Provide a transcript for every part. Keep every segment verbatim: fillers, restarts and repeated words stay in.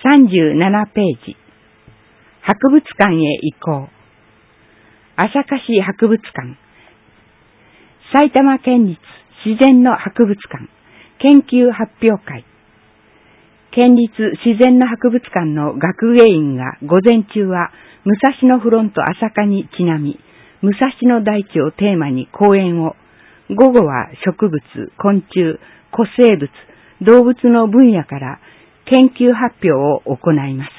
さんじゅうななページ。博物館へ行こう。朝霞市博物館。埼玉県立自然の博物館研究発表会。県立自然の博物館の学芸員が午前中は武蔵野フロント朝霞にちなみ、武蔵野大地をテーマに講演を、午後は植物、昆虫、古生物、動物の分野から研究発表を行います。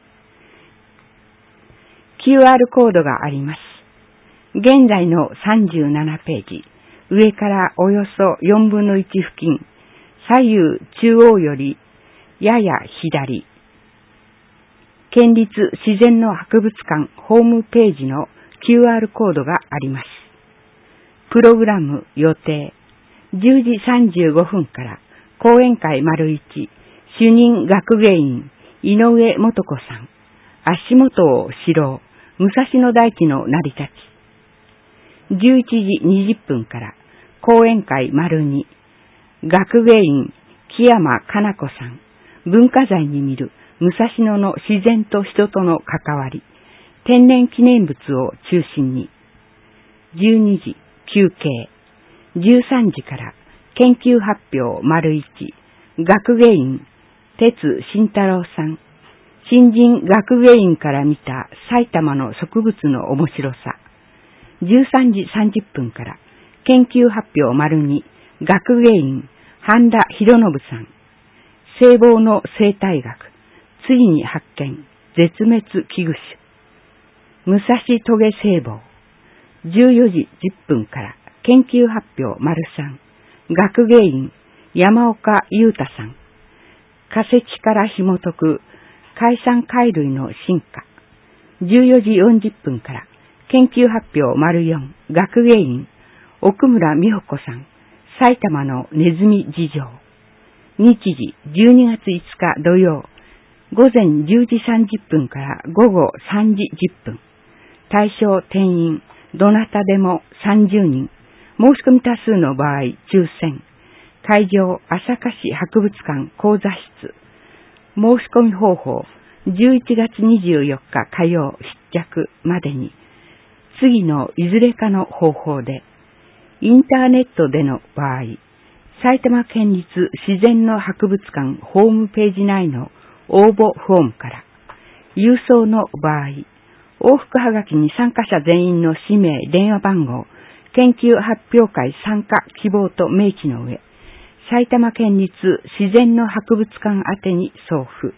キューアール コードがあります。現在のさんじゅうななページ、上からおよそよんぶんのいち付近、左右中央よりやや左。県立自然の博物館ホームページの キューアール コードがあります。プログラム予定。じゅうじさんじゅうごふんから講演会丸いち、主任学芸員井上素子さん。足元を知ろう。武蔵野大地の成り立ち。じゅういちじにじゅっぷんから講演会丸に、学芸員木山かな子さん。文化財に見る武蔵野の自然と人との関わり。天然記念物を中心に。じゅうにじ休憩。じゅうさんじから研究発表丸いち、学芸員鉄慎太郎さん。新人学芸員から見た埼玉の植物の面白さ。じゅうさんじさんじゅっぷんから研究発表丸に、学芸員半田博信さん。聖望の生態学、ついに発見、絶滅危惧種。武蔵棘聖望。じゅうよじじゅっぷんから研究発表丸さん。学芸員山岡裕太さん。化石から紐解く海産貝類の進化。じゅうよじよんじゅっぷんから研究発表丸よん。学芸員奥村美穂子さん。埼玉のネズミ事情。日時じゅうにがついつか土曜、午前じゅうじさんじゅっぷんから午後さんじじゅっぷん。対象定員どなたでもさんじゅうにん。申し込み多数の場合抽選。会場朝霞市博物館講座室。申し込み方法じゅういちがつにじゅうよっか火曜必着までに、次のいずれかの方法で、インターネットでの場合、埼玉県立自然の博物館ホームページ内の応募フォームから、郵送の場合、往復はがきに参加者全員の氏名、電話番号、研究発表会参加希望と明記の上、埼玉県立自然の博物館宛てに送付。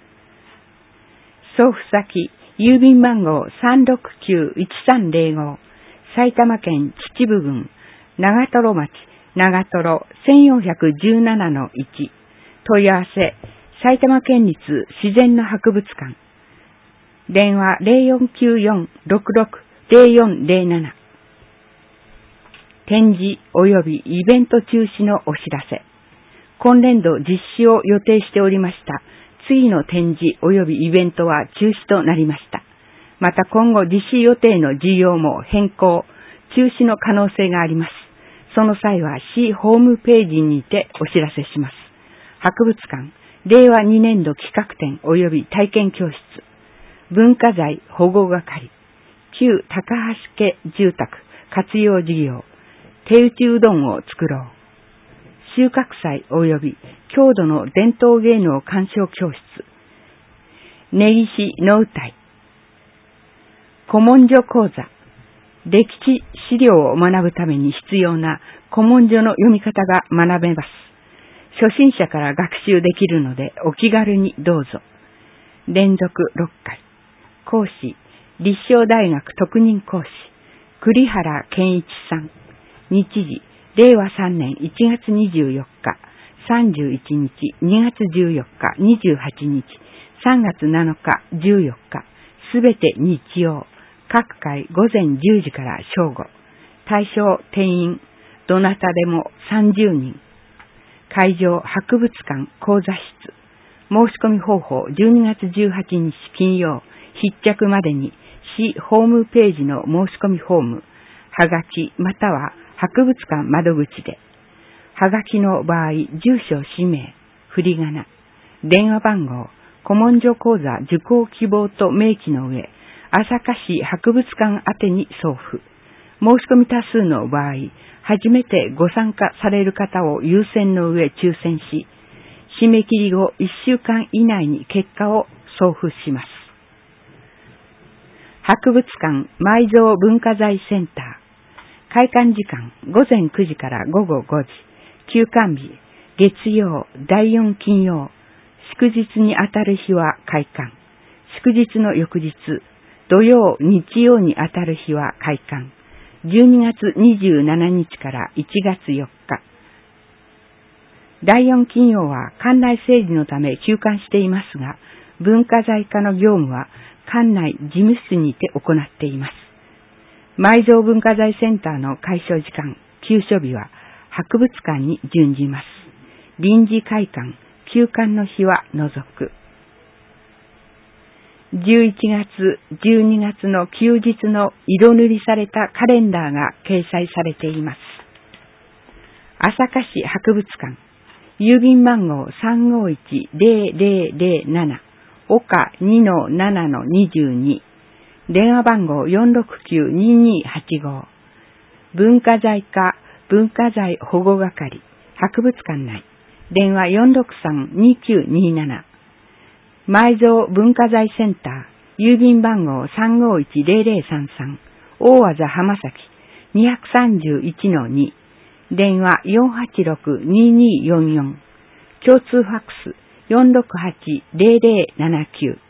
送付先、郵便番号 さんろくきゅういちさんゼロご、埼玉県秩父郡長瀞町長瀞 せんよんひゃくじゅうななのいち。問い合わせ、埼玉県立自然の博物館。電話 ゼロよんきゅうよん ろくろく ゼロよんゼロなな。展示及びイベント中止のお知らせ。今年度実施を予定しておりました次の展示及びイベントは中止となりました。また今後実施予定の事業も変更、中止の可能性があります。その際は市ホームページにてお知らせします。博物館、れいわにねんど企画展及び体験教室、文化財保護係、旧高橋家住宅活用事業、手打ちうどんを作ろう、収穫祭及び郷土の伝統芸能鑑賞教室、根岸能歌い、古文書講座、歴史資料を学ぶために必要な古文書の読み方が学べます。初心者から学習できるのでお気軽にどうぞ。連続ろっかい。講師、立正大学特任講師、栗原健一さん。日時、れいわさんねんいちがつにじゅうよっか、さんじゅういちにち、にがつじゅうよっか、にじゅうはちにち、さんがつなのか、じゅうよっか、すべて日曜。各回午前じゅうじから正午。対象定員、どなたでもさんじゅうにん。会場博物館講座室。申し込み方法じゅうにがつじゅうはちにち金曜、必着までに市ホームページの申し込みフォーム、はがきまたは博物館窓口で。はがきの場合、住所氏名、振り仮名、電話番号、 古文書講座受講希望と明記の上、朝霞市博物館宛てに送付。申し込み多数の場合、初めてご参加される方を優先の上抽選し、締め切り後いっしゅうかん以内に結果を送付します。博物館埋蔵文化財センター。開館時間ごぜんくじからごごごじ。休館日月曜、だいよん金曜。祝日にあたる日は開館。祝日の翌日、土曜、日曜にあたる日は開館。じゅうにがつにじゅうしちにちからいちがつよっか。だいよん金曜は館内整理のため休館していますが、文化財課の業務は館内事務室にて行っています。埋蔵文化財センターの開所時間、休所日は博物館に準じます。臨時開館、休館の日は除く。じゅういちがつ、じゅうにがつの休日の色塗りされたカレンダーが掲載されています。朝霞市博物館、郵便番号 さんごいちゼロゼロゼロなな、岡 にのななのにじゅうに、電話番号 よんろくきゅうににはちご、文化財課文化財保護係、博物館内、電話 よんろくさんにきゅうになな、埋蔵文化財センター、郵便番号 さんごいちゼロゼロさんさん、大和浜崎 にさんいちのに、電話 よんはちろくにによんよん、共通ファックス よんろくはちゼロゼロななきゅう。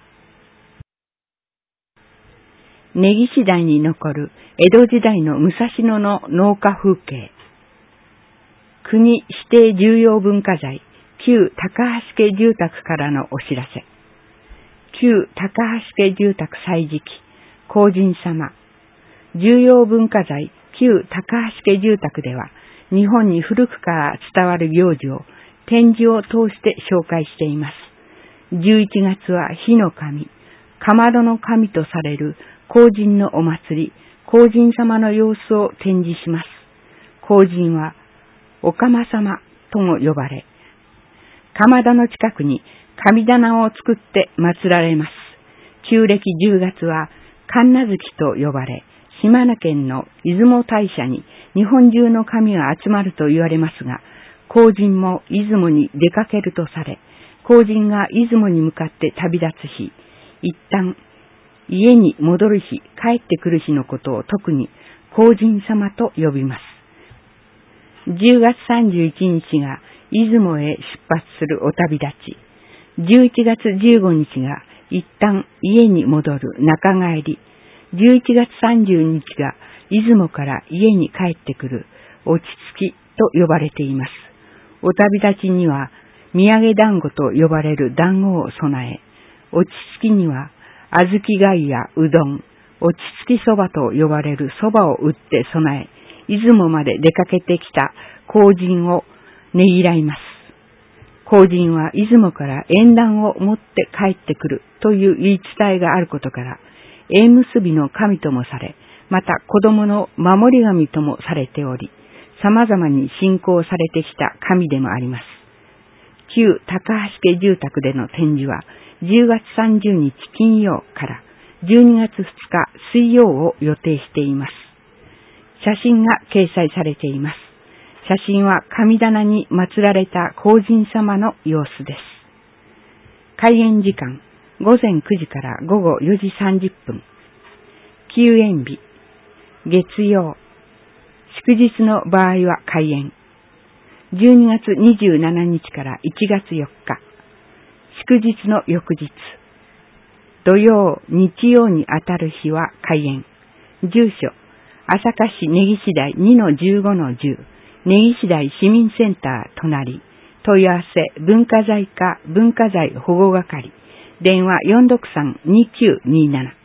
根岸台に残る江戸時代の武蔵野の農家風景。国指定重要文化財、旧高橋家住宅からのお知らせ。旧高橋家住宅歳時記、皇人様。重要文化財、旧高橋家住宅では、日本に古くから伝わる行事を展示を通して紹介しています。じゅういちがつは火の神、かまどの神とされる皇人のお祭り、皇人様の様子を展示します。皇人は、おかま様とも呼ばれ、かまどの近くに神棚を作って祀られます。旧暦じゅうがつは神無月と呼ばれ、島根県の出雲大社に日本中の神が集まると言われますが、皇人も出雲に出かけるとされ、皇人が出雲に向かって旅立つ日、一旦家に戻る日、帰ってくる日のことを特に皇人様と呼びます。じゅうがつさんじゅういちにちが出雲へ出発するお旅立ち、じゅういちがつじゅうごにちが一旦家に戻る中帰り、じゅういちがつさんじゅうにちが出雲から家に帰ってくる落ち着きと呼ばれています。お旅立ちには土産団子と呼ばれる団子を備え、落ち着きには小豆貝やうどん、落ち着きそばと呼ばれるそばを打って備え、出雲まで出かけてきた皇人をねぎらいます。皇人は出雲から縁談を持って帰ってくるという言い伝えがあることから、縁結びの神ともされ、また子供の守り神ともされており、様々に信仰されてきた神でもあります。旧高橋家住宅での展示は、じゅうがつさんじゅうにち金曜からじゅうにがつふつか水曜を予定しています。写真が掲載されています。写真は神棚に祀られた皇人様の様子です。開園時間、ごぜんくじからごごよじさんじゅっぷん。休園日、月曜。祝日の場合は開園。じゅうにがつにじゅうしちにちからいちがつよっか。祝日の翌日。土曜、日曜にあたる日は開園。住所、朝霞市根岸台 にのじゅうごのじゅう、根岸台市民センター隣、問い合わせ文化財課文化財保護係、電話 よんろくさんにきゅうになな。